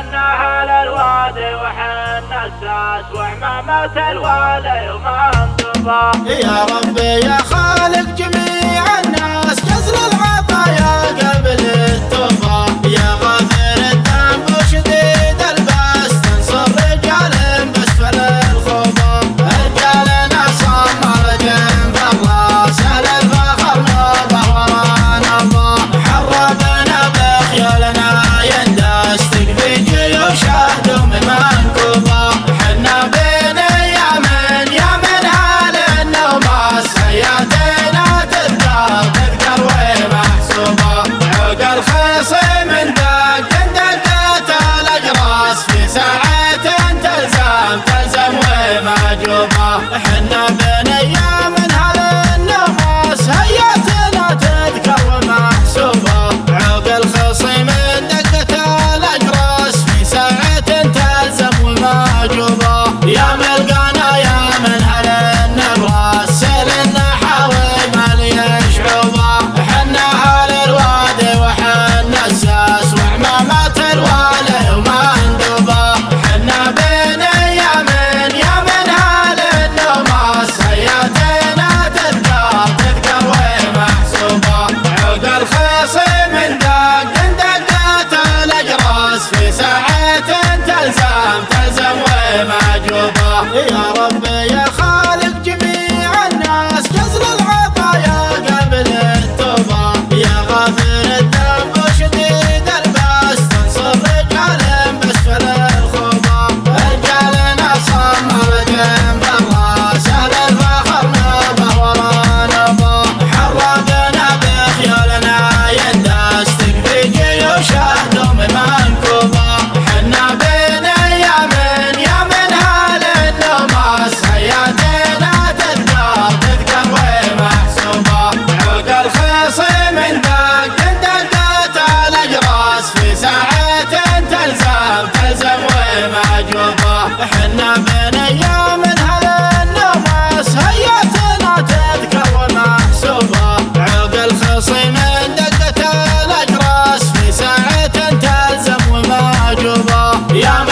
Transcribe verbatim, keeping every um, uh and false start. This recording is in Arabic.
حنا أهل الوادي وحنا الساس وعمامة الوالي وما انضبا. يا ربي يا خالق جميع الناس جزل العطايا قبل التوبة. يا غافر الذنب وشديد الباس تنصر رجال باسفل الخوبة. رجالنا صمر جنب الراس اهل الفخر نوبة ورا نوبة. حربنا بخيولنا ينداس تكفي جيوشه دوم منكوبة. حنا بين يمن يمن اهل النوماس حياتنا تذكر تذكر ومحسوبة. عود الخصم دق دقات الاجراس في ساعة تلزم تلزم ومجوبة. حنا بين يمن اهل النوماس حياتنا تذكر ومحسوبة. عود الخصم دقات الاجراس في ساعة تلزم ومجوبة. يا ملقانا يا من اهل النبراس سيلنا حاوي مالي شعوبة. حنا اهل الوادي وحنا الساس وعمامة الوالي وما اندوبة. حنا بين يمن يمن اهل النوماس حياتنا تذكر تذكر ومحسوبة. عود الخصم دق دقات الاجراس في ساعة تلزم تلزم ومجوبة. يا ربي يا خالق جميع الناس جزل العطايا قبل التوبة. يا غافر الذنب وشديد الباس تنصر رجال باسفل الخوبة. رجالنا صمر جنب الراس اهل الفخر نوبة ورا نوبة. حربنا بخيولنا ينداس تكفي جيوشه دوم منكوبة. حنا بين يمن يمن اهل النوماس حياتنا تذكر تذكر ومحسوبة. عود الخصم دق دقات الاجراس في ساعة تلزم تلزم ومجوبة. حنا بين يمن اهل النوماس حياتنا تذكر ومحسوبة. عود الخصم دقات الاجراس في ساعة تلزم ومجوبة. يا